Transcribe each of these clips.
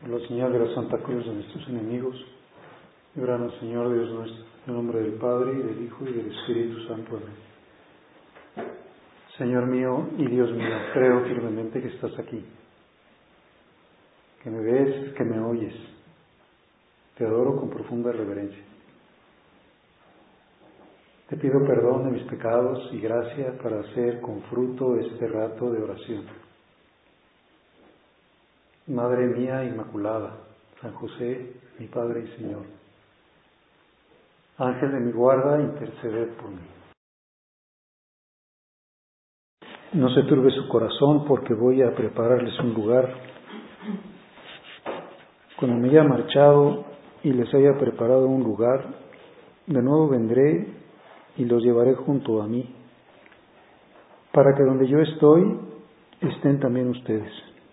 Por la señal de la Santa Cruz de nuestros enemigos, líbranos, Señor Dios nuestro, en el nombre del Padre, y del Hijo, y del Espíritu Santo. Amén. Señor mío y Dios mío, creo firmemente que estás aquí, que me ves, que me oyes. Te adoro con profunda reverencia. Te pido perdón de mis pecados y gracia para hacer con fruto este rato de oración. Madre mía Inmaculada, San José, mi Padre y Señor, Ángel de mi guarda, interceded por mí. No se turbe su corazón, porque voy a prepararles un lugar. Cuando me haya marchado y les haya preparado un lugar, de nuevo vendré y los llevaré junto a mí, para que donde yo estoy, estén también ustedes.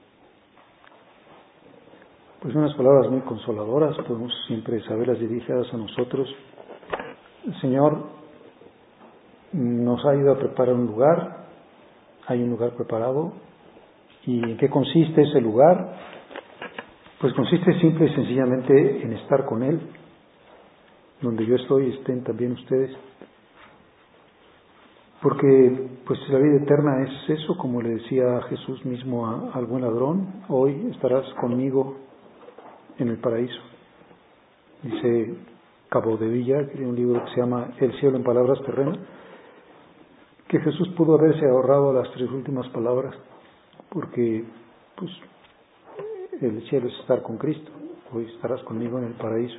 Pues unas palabras muy consoladoras, podemos siempre saberlas dirigidas a nosotros. El Señor nos ha ido a preparar un lugar, hay un lugar preparado. ¿Y en qué consiste ese lugar? Pues consiste simple y sencillamente en estar con Él. Donde yo estoy, estén también ustedes. Porque pues la vida eterna es eso, como le decía Jesús mismo al buen ladrón: hoy estarás conmigo en el paraíso. Dice Cabo de Villa, que tiene un libro que se llama El cielo en palabras terrenas, que Jesús pudo haberse ahorrado las 3 últimas palabras, porque pues el cielo es estar con Cristo. Hoy estarás conmigo en el paraíso.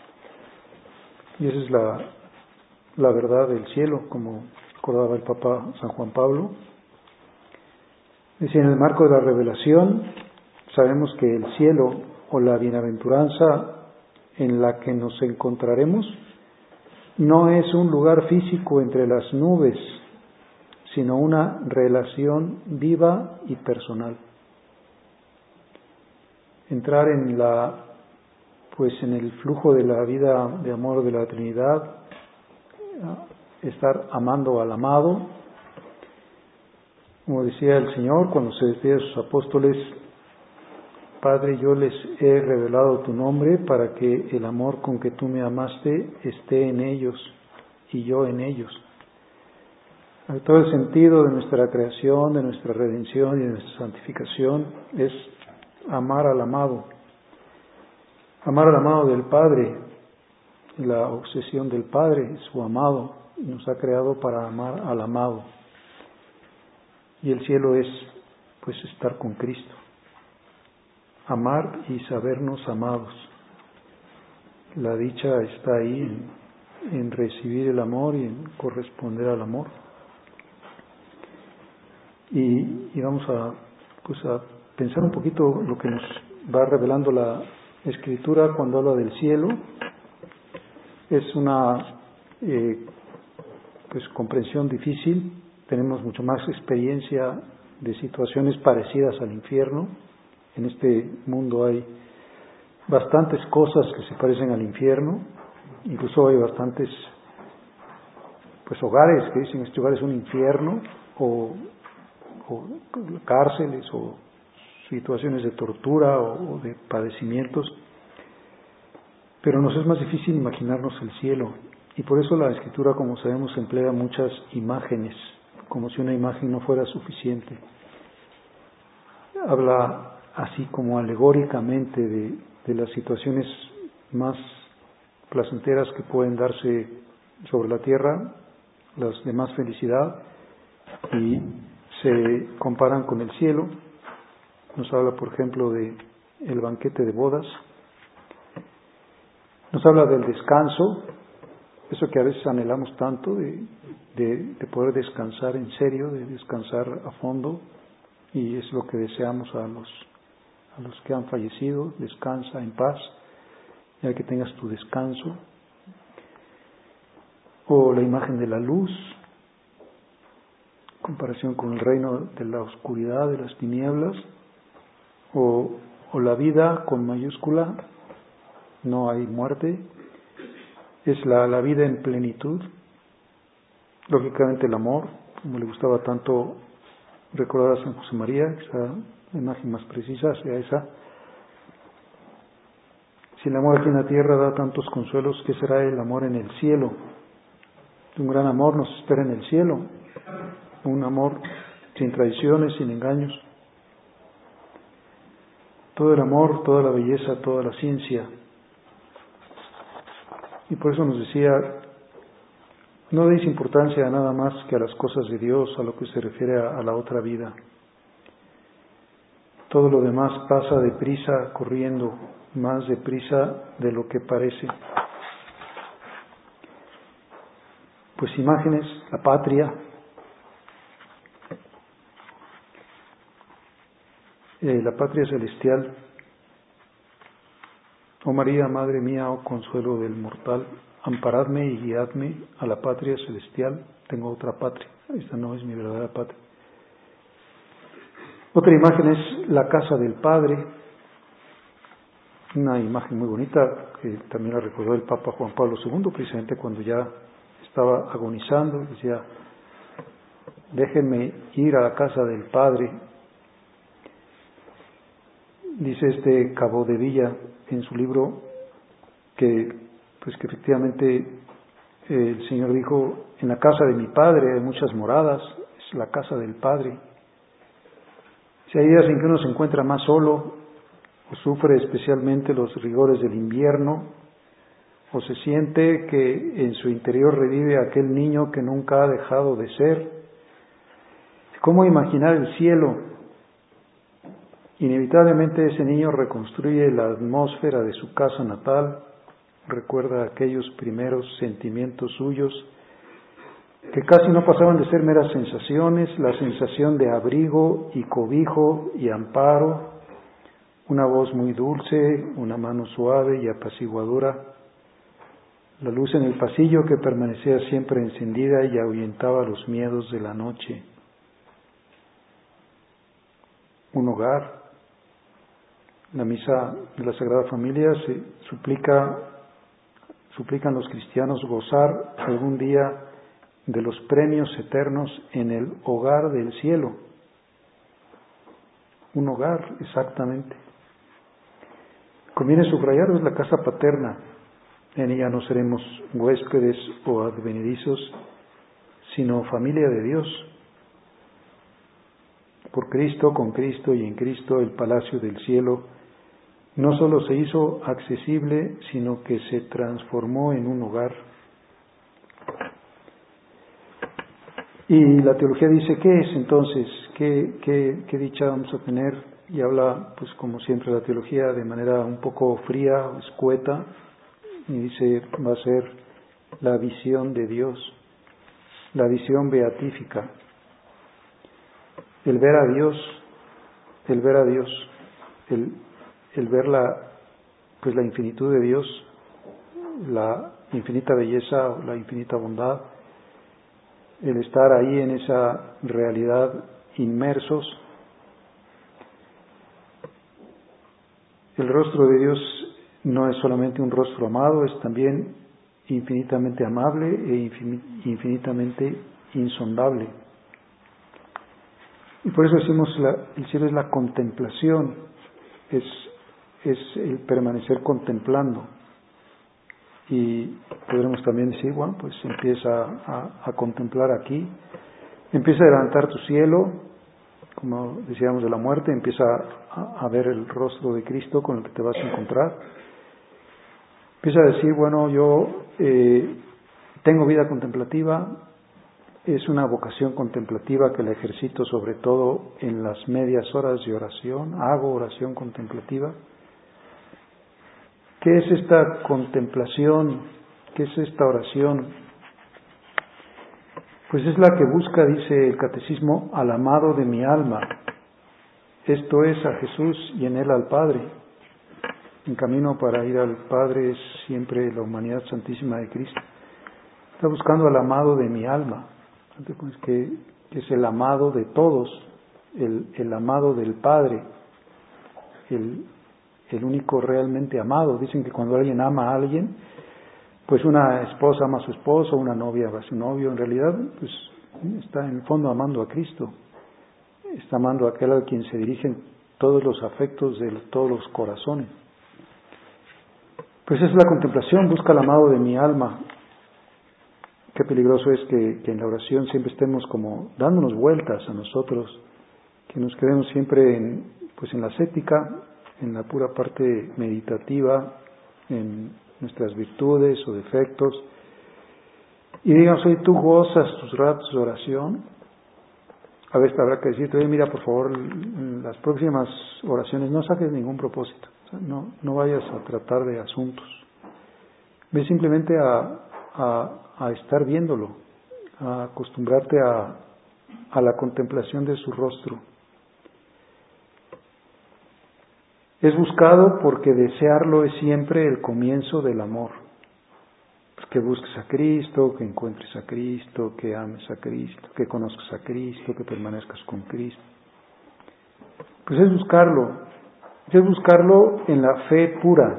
Y esa es la verdad del cielo, como recordaba el Papa San Juan Pablo. Decía, en el marco de la revelación, sabemos que el cielo o la bienaventuranza en la que nos encontraremos no es un lugar físico entre las nubes, sino una relación viva y personal. Entrar en en el flujo de la vida de amor de la Trinidad, estar amando al amado. Como decía el Señor cuando se despide a sus apóstoles: Padre, yo les he revelado tu nombre para que el amor con que tú me amaste esté en ellos y yo en ellos. Todo el sentido de nuestra creación, de nuestra redención y de nuestra santificación es amar al amado. Amar al amado del Padre, la obsesión del Padre, su amado, nos ha creado para amar al amado. Y el cielo es pues estar con Cristo. Amar y sabernos amados. La dicha está ahí en recibir el amor y en corresponder al amor. Y vamos a pensar un poquito lo que nos va revelando la Escritura cuando habla del cielo. Es una comprensión difícil. Tenemos mucho más experiencia de situaciones parecidas al infierno. En este mundo hay bastantes cosas que se parecen al infierno, incluso hay bastantes hogares que dicen este hogar es un infierno, o cárceles, o situaciones de tortura o de padecimientos, pero nos es más difícil imaginarnos el cielo, y por eso la Escritura, como sabemos, emplea muchas imágenes, como si una imagen no fuera suficiente. Habla así como alegóricamente de las situaciones más placenteras que pueden darse sobre la tierra, las de más felicidad, y se comparan con el cielo. Nos habla, por ejemplo, de el banquete de bodas. Nos habla del descanso, eso que a veces anhelamos tanto, de poder descansar en serio, de descansar a fondo, y es lo que deseamos a los que han fallecido: descansa en paz, ya que tengas tu descanso. O la imagen de la luz, comparación con el reino de la oscuridad, de las tinieblas, o la vida con mayúscula, no hay muerte, es la vida en plenitud. Lógicamente el amor, como le gustaba tanto recordar a San José María, esa imagen más precisa sea esa. Si el amor aquí en la tierra da tantos consuelos, ¿qué será el amor en el cielo? Un gran amor nos espera en el cielo, un amor sin traiciones, sin engaños. Todo el amor, toda la belleza, toda la ciencia. Y por eso nos decía, no deis importancia a nada más que a las cosas de Dios, a lo que se refiere a la otra vida. Todo lo demás pasa deprisa, corriendo, más deprisa de lo que parece. Pues imágenes, la patria, la patria celestial. Oh María, Madre mía, oh consuelo del mortal, amparadme y guiadme a la patria celestial. Tengo otra patria, esta no es mi verdadera patria. Otra imagen es la casa del Padre, una imagen muy bonita que también la recordó el Papa Juan Pablo II, precisamente cuando ya estaba agonizando, decía, déjenme ir a la casa del Padre. Dice Cabo de Villa en su libro que efectivamente el Señor dijo, en la casa de mi Padre hay muchas moradas, es la casa del Padre. Si hay días en que uno se encuentra más solo, o sufre especialmente los rigores del invierno, o se siente que en su interior revive aquel niño que nunca ha dejado de ser, ¿cómo imaginar el cielo? Inevitablemente ese niño reconstruye la atmósfera de su casa natal, recuerda aquellos primeros sentimientos suyos que casi no pasaban de ser meras sensaciones, la sensación de abrigo y cobijo y amparo, una voz muy dulce, una mano suave y apaciguadora, la luz en el pasillo que permanecía siempre encendida y ahuyentaba los miedos de la noche. Un hogar. La misa de la Sagrada Familia se suplican los cristianos gozar algún día de los premios eternos en el hogar del cielo. Un hogar, exactamente. Conviene subrayar, es la casa paterna. En ella no seremos huéspedes o advenedizos, sino familia de Dios. Por Cristo, con Cristo y en Cristo, el palacio del cielo no solo se hizo accesible, sino que se transformó en un hogar. Y la teología dice, ¿qué es entonces? ¿Qué dicha vamos a tener? Y habla, pues como siempre, la teología de manera un poco fría, escueta, y dice, va a ser la visión de Dios, la visión beatífica, el ver a Dios, el ver la infinitud de Dios, la infinita belleza, la infinita bondad, el estar ahí en esa realidad inmersos. El rostro de Dios no es solamente un rostro amado, es también infinitamente amable e infinitamente insondable. Y por eso decimos el cielo es la contemplación, es el permanecer contemplando. Y podremos también decir, bueno, pues empieza a contemplar aquí, empieza a levantar tu cielo, como decíamos de la muerte, empieza a ver el rostro de Cristo con el que te vas a encontrar. Empieza a decir, bueno, yo tengo vida contemplativa, es una vocación contemplativa que la ejercito sobre todo en las medias horas de oración, hago oración contemplativa. ¿Qué es esta contemplación? ¿Qué es esta oración? Pues es la que busca, dice el Catecismo, al amado de mi alma. Esto es a Jesús y en Él al Padre. En camino para ir al Padre es siempre la humanidad santísima de Cristo. Está buscando al amado de mi alma, que es el amado de todos, el amado del Padre, el único realmente amado. Dicen que cuando alguien ama a alguien, pues una esposa ama a su esposo, una novia ama a su novio, en realidad pues está en el fondo amando a Cristo, está amando a aquel a quien se dirigen todos los afectos de todos los corazones. Pues esa es la contemplación, busca al amado de mi alma. Qué peligroso es que en la oración siempre estemos como dándonos vueltas a nosotros, que nos quedemos siempre en la ascética, en la pura parte meditativa, en nuestras virtudes o defectos, y digamos, oye, tú gozas tus ratos de oración. A veces habrá que decirte, oye, mira, por favor, en las próximas oraciones no saques ningún propósito, o sea, no vayas a tratar de asuntos, ve simplemente a estar viéndolo, a acostumbrarte a la contemplación de su rostro. Es buscado porque desearlo es siempre el comienzo del amor. Pues que busques a Cristo, que encuentres a Cristo, que ames a Cristo, que conozcas a Cristo, que permanezcas con Cristo. Pues es buscarlo en la fe pura.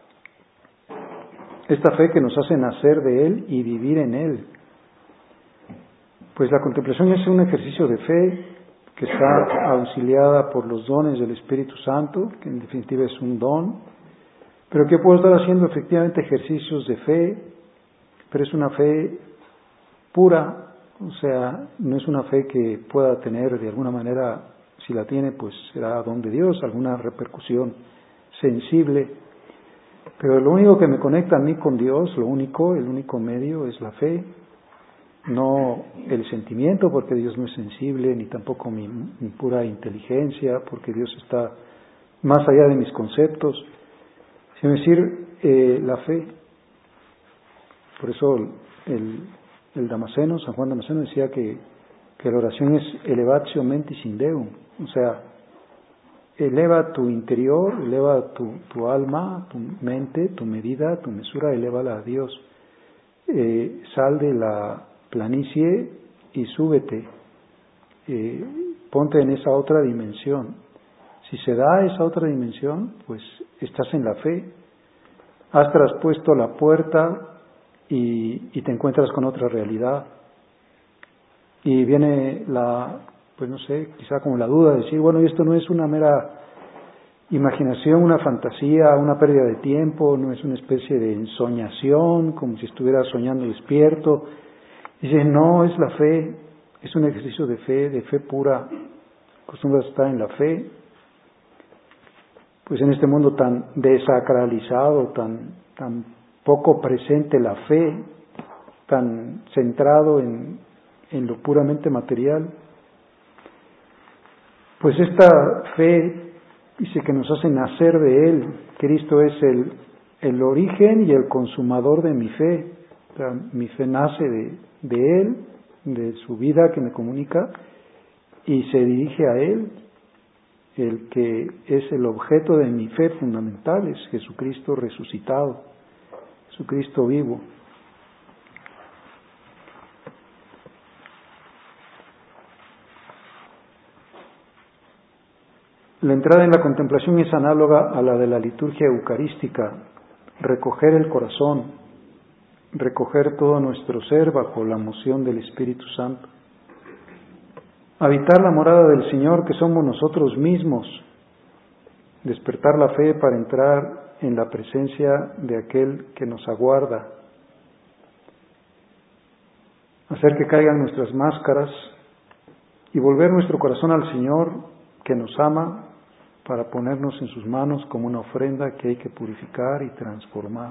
Esta fe que nos hace nacer de Él y vivir en Él. Pues la contemplación es un ejercicio de fe que está auxiliada por los dones del Espíritu Santo, que en definitiva es un don, pero que puedo estar haciendo efectivamente ejercicios de fe, pero es una fe pura, o sea, no es una fe que pueda tener de alguna manera, si la tiene, pues será don de Dios, alguna repercusión sensible, pero lo único que me conecta a mí con Dios, el único medio es la fe, no el sentimiento, porque Dios no es sensible, ni tampoco mi pura inteligencia, porque Dios está más allá de mis conceptos, sino decir la fe. Por eso el Damasceno, San Juan Damasceno decía que la oración es elevatio mentis in Deum, o sea, eleva tu interior, eleva tu alma, tu mente, tu medida, tu mesura, elévala a Dios. Sal de la planicie y súbete, ponte en esa otra dimensión. Si se da esa otra dimensión, pues estás en la fe, has traspuesto la puerta y te encuentras con otra realidad. Y viene pues no sé, quizá como la duda de decir, bueno, esto no es una mera imaginación, una fantasía, una pérdida de tiempo, no es una especie de ensoñación, como si estuviera soñando despierto. Dice, no, es la fe, es un ejercicio de fe pura, acostumbras a estar en la fe, pues en este mundo tan desacralizado, tan poco presente la fe, tan centrado en lo puramente material, pues esta fe dice que nos hace nacer de Él. Cristo es el origen y el consumador de mi fe. O sea, mi fe nace de Él, de su vida que me comunica, y se dirige a Él. El que es el objeto de mi fe fundamental es Jesucristo resucitado, Jesucristo vivo. La entrada en la contemplación es análoga a la de la liturgia eucarística, recoger el corazón, recoger todo nuestro ser bajo la moción del Espíritu Santo. Habitar la morada del Señor que somos nosotros mismos, despertar la fe para entrar en la presencia de aquel que nos aguarda, hacer que caigan nuestras máscaras y volver nuestro corazón al Señor que nos ama para ponernos en sus manos como una ofrenda que hay que purificar y transformar.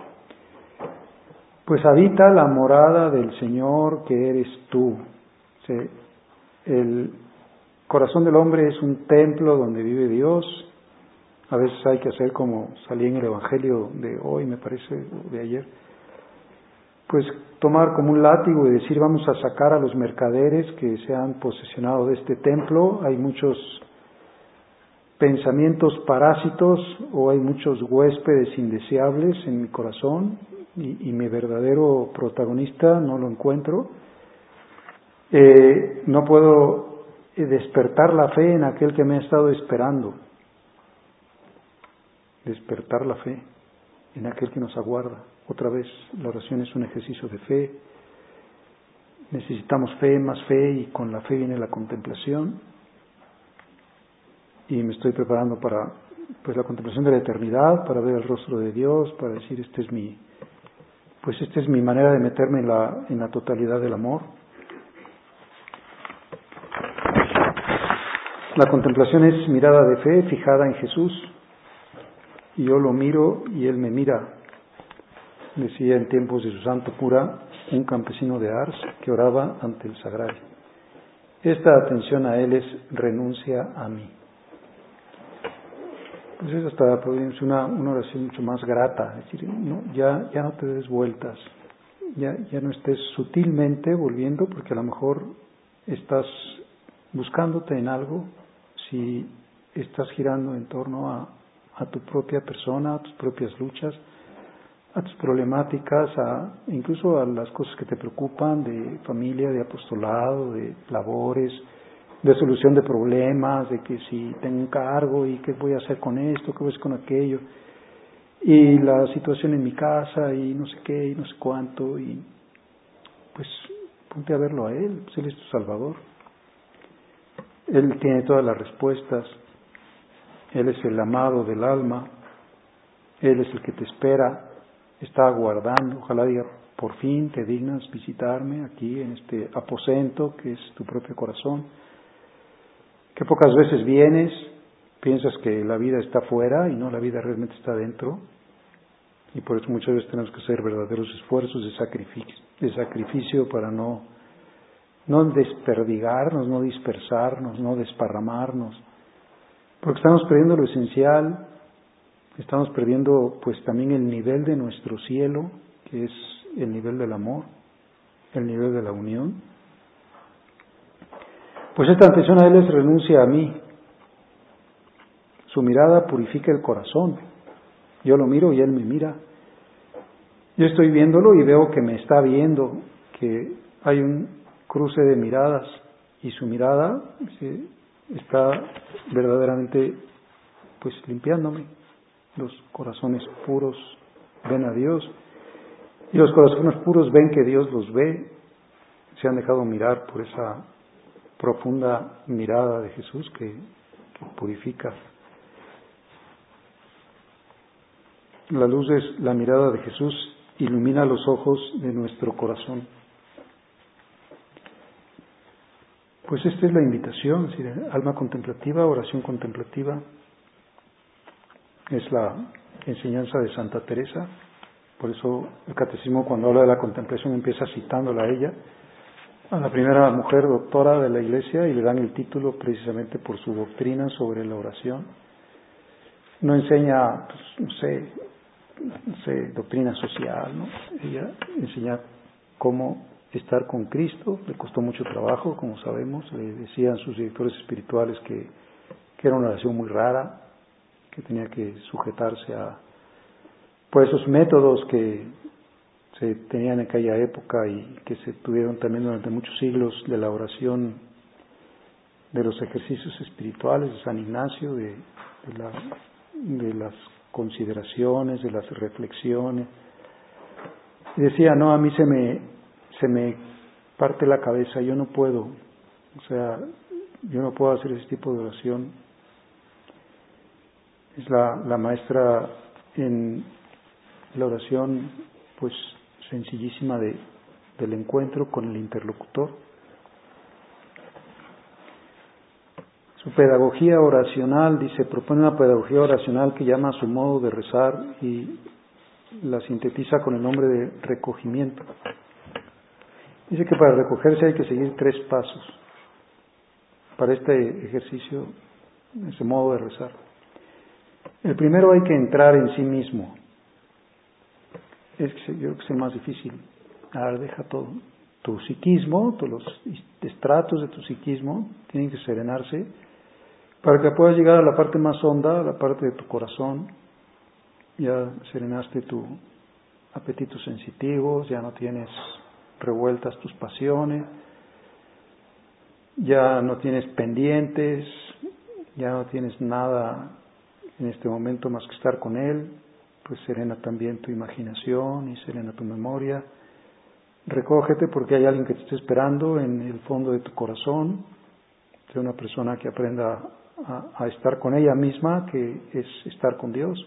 Pues habita la morada del Señor que eres tú. ¿Sí? El corazón del hombre es un templo donde vive Dios. A veces hay que hacer como salí en el Evangelio de hoy, me parece, de ayer, pues tomar como un látigo y decir vamos a sacar a los mercaderes que se han posesionado de este templo. Hay muchos pensamientos parásitos o hay muchos huéspedes indeseables en mi corazón y mi verdadero protagonista no lo encuentro. No puedo despertar la fe en aquel que me ha estado esperando. Despertar la fe en aquel que nos aguarda. Otra vez, la oración es un ejercicio de fe. Necesitamos fe, más fe, y con la fe viene la contemplación. Y me estoy preparando para pues la contemplación de la eternidad, para ver el rostro de Dios, para decir esta es mi manera de meterme en la totalidad del amor. La contemplación es mirada de fe fijada en Jesús, y yo lo miro y Él me mira. Decía en tiempos de su santo cura un campesino de Ars que oraba ante el sagrario. Esta atención a Él es renuncia a mí. Pues es hasta una oración mucho más grata, es decir, no, ya no te des vueltas, ya no estés sutilmente volviendo, porque a lo mejor estás buscándote en algo, si estás girando en torno a tu propia persona, a tus propias luchas, a tus problemáticas, incluso a las cosas que te preocupan de familia, de apostolado, de labores, de solución de problemas, de que si tengo un cargo y qué voy a hacer con esto, qué voy a hacer con aquello, y la situación en mi casa y no sé qué y no sé cuánto, y pues ponte a verlo a Él, pues Él es tu Salvador. Él tiene todas las respuestas, Él es el amado del alma, Él es el que te espera, está aguardando. Ojalá diga, por fin te dignas visitarme aquí en este aposento que es tu propio corazón, que pocas veces vienes, piensas que la vida está fuera y no, la vida realmente está dentro, y por eso muchas veces tenemos que hacer verdaderos esfuerzos de sacrificio para no desperdigarnos, no dispersarnos, no desparramarnos, porque estamos perdiendo lo esencial, estamos perdiendo pues también el nivel de nuestro cielo, que es el nivel del amor, el nivel de la unión. Pues esta atención a Él es renuncia a mí. Su mirada purifica el corazón. Yo lo miro y Él me mira. Yo estoy viéndolo y veo que me está viendo, que hay un cruce de miradas y su mirada está verdaderamente pues limpiándome. Los corazones puros ven a Dios y los corazones puros ven que Dios los ve, se han dejado mirar por esa profunda mirada de Jesús que purifica. La luz es la mirada de Jesús, ilumina los ojos de nuestro corazón. Pues esta es la invitación, es decir, alma contemplativa, oración contemplativa. Es la enseñanza de Santa Teresa, por eso el catecismo cuando habla de la contemplación empieza citándola a ella, a la primera mujer doctora de la Iglesia, y le dan el título precisamente por su doctrina sobre la oración. No enseña, pues, no sé, doctrina social, ¿no? Ella enseña cómo estar con Cristo. Le costó mucho trabajo, como sabemos. Le decían sus directores espirituales que era una oración muy rara, que tenía que sujetarse por esos métodos que se tenían en aquella época y que se tuvieron también durante muchos siglos de la oración, de los ejercicios espirituales de San Ignacio, de las consideraciones, de las reflexiones. Y decía, no, a mí se me parte la cabeza, yo no puedo, o sea, yo no puedo hacer ese tipo de oración. Es la maestra en la oración, pues, sencillísima del encuentro con el interlocutor. Su pedagogía oracional, dice, propone una pedagogía oracional que llama a su modo de rezar y la sintetiza con el nombre de recogimiento. Dice que para recogerse hay que seguir 3 pasos para este ejercicio, ese modo de rezar. El primero, hay que entrar en sí mismo. Yo creo que es el más difícil. Ahora deja todo. Tu psiquismo, todos los estratos de tu psiquismo tienen que serenarse para que puedas llegar a la parte más honda, a la parte de tu corazón. Ya serenaste tus apetitos sensitivos, ya no tienes revueltas tus pasiones, ya no tienes pendientes, ya no tienes nada en este momento más que estar con Él. Pues serena también tu imaginación y serena tu memoria. Recógete porque hay alguien que te está esperando en el fondo de tu corazón. Sé una persona que aprenda a estar con ella misma, que es estar con Dios.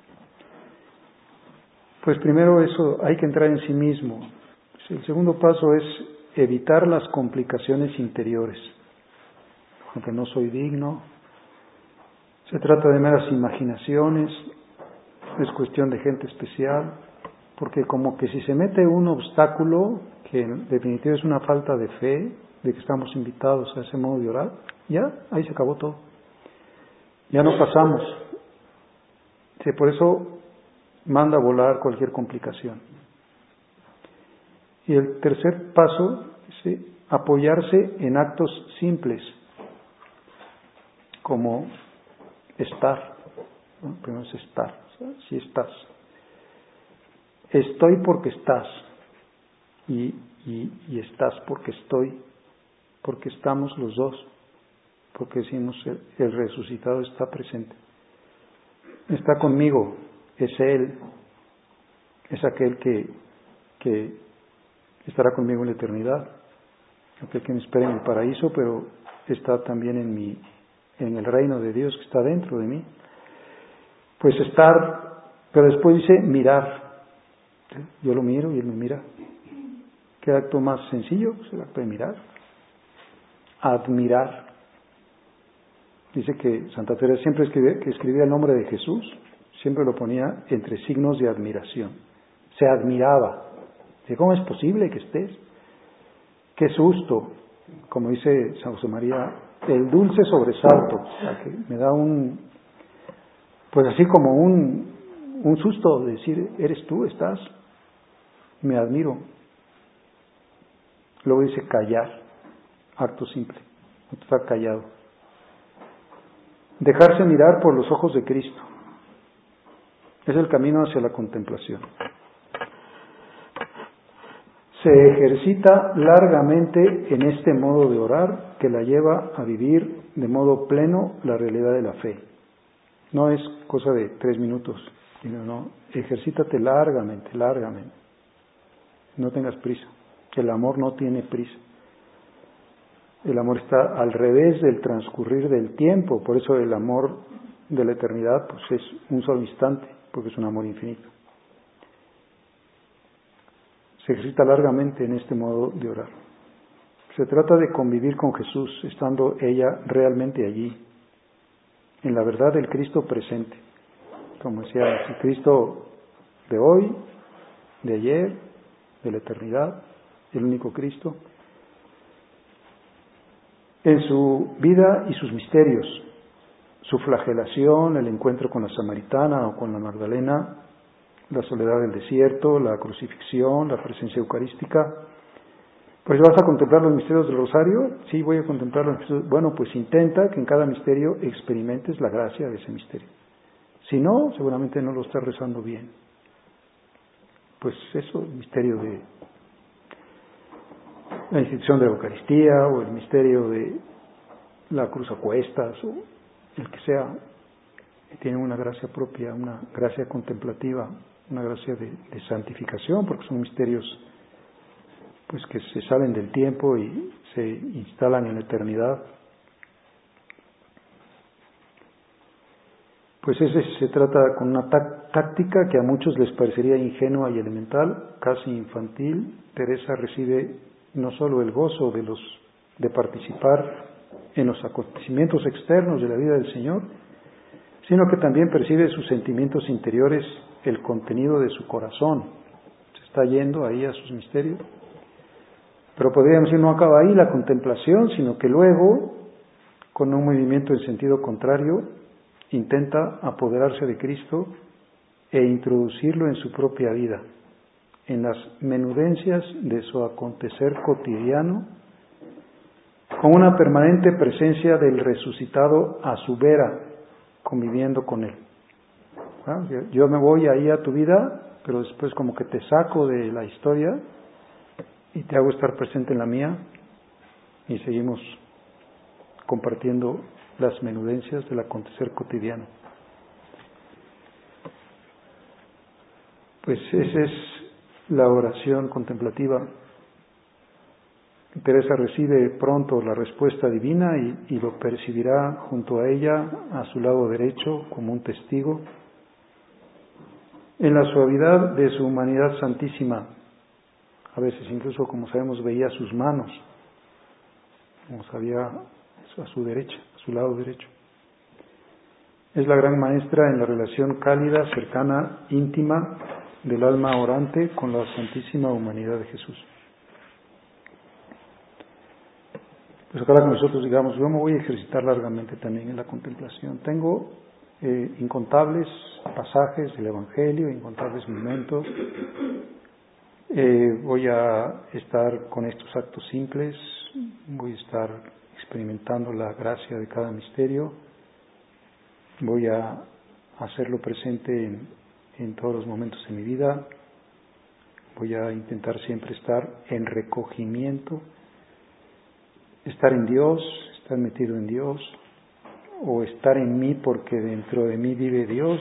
Pues primero eso, hay que entrar en sí mismo. El segundo paso es evitar las complicaciones interiores. Aunque no soy digno, se trata de meras imaginaciones, es cuestión de gente especial, porque como que si se mete un obstáculo, que en definitiva es una falta de fe, de que estamos invitados a ese modo de orar, ya, ahí se acabó todo. Ya no pasamos. Sí, por eso manda a volar cualquier complicación. Y el tercer paso es apoyarse en actos simples, como estar. ¿No? Primero es estar, o sea, si estás. Estoy porque estás, y estás porque estoy, porque estamos los dos, porque decimos el resucitado está presente. Está conmigo, es Él, es aquel que estará conmigo en la eternidad, aquel que me espera en el paraíso, pero está también en el reino de Dios que está dentro de mí. Pues estar, pero después dice mirar. Yo lo miro y Él me mira. ¿Qué acto más sencillo? Pues el acto de mirar. Admirar. Dice que Santa Teresa siempre que escribía el nombre de Jesús, siempre lo ponía entre signos de admiración. Se admiraba. Dice, ¿cómo es posible que estés? Qué susto, como dice San José María, el dulce sobresalto, o sea, que me da pues así como un susto de decir, eres tú, estás, me admiro. Luego dice callar, acto simple, estar callado. Dejarse mirar por los ojos de Cristo, es el camino hacia la contemplación. Se ejercita largamente en este modo de orar que la lleva a vivir de modo pleno la realidad de la fe. No es cosa de 3 minutos, sino no, ejercítate largamente. No tengas prisa. El amor no tiene prisa. El amor está al revés del transcurrir del tiempo, por eso el amor de la eternidad pues es un solo instante, porque es un amor infinito. Se ejercita largamente en este modo de orar. Se trata de convivir con Jesús, estando ella realmente allí, en la verdad del Cristo presente. Como decía, el Cristo de hoy, de ayer, de la eternidad, el único Cristo, en su vida y sus misterios, su flagelación, el encuentro con la samaritana o con la Magdalena, la soledad del desierto, la crucifixión, la presencia eucarística. Pues vas a contemplar los misterios del rosario. Sí, voy a contemplar los misterios. Bueno, pues intenta que en cada misterio experimentes la gracia de ese misterio. Si no, seguramente no lo estás rezando bien. Pues eso, el misterio de la institución de la Eucaristía, o el misterio de la cruz a cuestas, o el que sea, tiene una gracia propia, una gracia contemplativa, una gracia de santificación, porque son misterios pues que se salen del tiempo y se instalan en la eternidad. Pues se trata con una táctica que a muchos les parecería ingenua y elemental, casi infantil. Teresa recibe no solo el gozo de participar en los acontecimientos externos de la vida del Señor, sino que también percibe sus sentimientos interiores, el contenido de su corazón. Se está yendo ahí a sus misterios. Pero podríamos decir, no acaba ahí la contemplación, sino que luego, con un movimiento en sentido contrario, intenta apoderarse de Cristo e introducirlo en su propia vida, en las menudencias de su acontecer cotidiano, con una permanente presencia del resucitado a su vera, conviviendo con él. Yo me voy ahí a tu vida, pero después como que te saco de la historia y te hago estar presente en la mía, y seguimos compartiendo las menudencias del acontecer cotidiano. Pues esa es la oración contemplativa. Teresa recibe pronto la respuesta divina y lo percibirá junto a ella, a su lado derecho, como un testigo. En la suavidad de su humanidad santísima, a veces incluso, como sabemos, veía sus manos, como sabía, a su derecha, a su lado derecho. Es la gran maestra en la relación cálida, cercana, íntima del alma orante con la santísima humanidad de Jesús. Pues ojalá que nosotros digamos, yo me voy a ejercitar largamente también en la contemplación. Tengo incontables pasajes del Evangelio, incontables momentos. Voy a estar con estos actos simples, voy a estar experimentando la gracia de cada misterio, voy a hacerlo presente en todos los momentos de mi vida, voy a intentar siempre estar en recogimiento, estar en Dios, estar metido en Dios, o estar en mí porque dentro de mí vive Dios.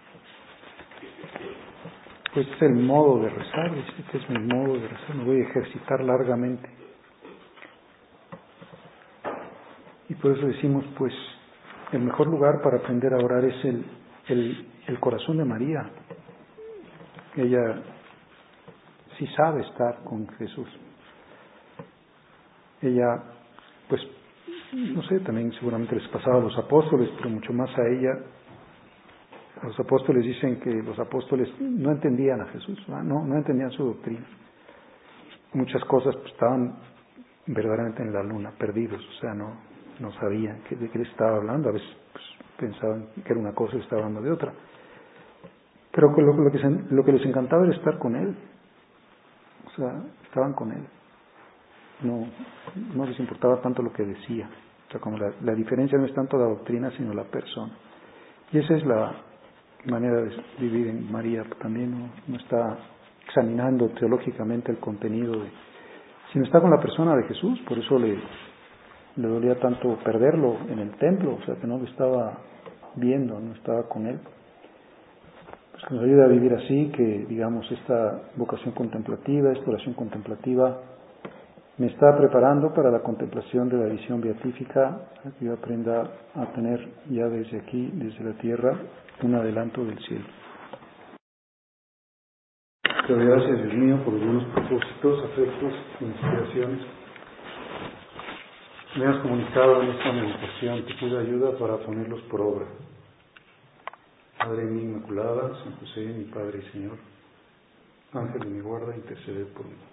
Pues es el modo de rezar, este es mi modo de rezar, me voy a ejercitar largamente. Y por eso decimos, pues, el mejor lugar para aprender a orar es el corazón de María. Ella sí sabe estar con Jesús. Ella, pues, no sé, también seguramente les pasaba a los apóstoles, pero mucho más a ella. Los apóstoles dicen que los apóstoles no entendían a Jesús, no entendían su doctrina. Muchas cosas pues, estaban verdaderamente en la luna, perdidos, o sea, no sabían de qué les estaba hablando. A veces pues, pensaban que era una cosa y estaba hablando de otra. Pero lo que les encantaba era estar con Él. O sea, estaban con Él. No les importaba tanto lo que decía. O sea, como la diferencia no es tanto la doctrina, sino la persona. Y esa es la manera de vivir en María. También no está examinando teológicamente el contenido, sino está con la persona de Jesús. Por eso le dolía tanto perderlo en el templo, o sea, que no lo estaba viendo, no estaba con Él. Pues que nos ayude a vivir así, que digamos esta vocación contemplativa, esta oración contemplativa, me está preparando para la contemplación de la visión beatífica, que yo aprenda a tener ya desde aquí, desde la tierra, un adelanto del cielo. Te doy gracias, Dios mío, por los buenos propósitos, afectos, inspiraciones. Me has comunicado en esta meditación, te pido ayuda para ponerlos por obra. Madre mía Inmaculada, San José, mi Padre y Señor, Ángel de mi guarda, intercede por mí.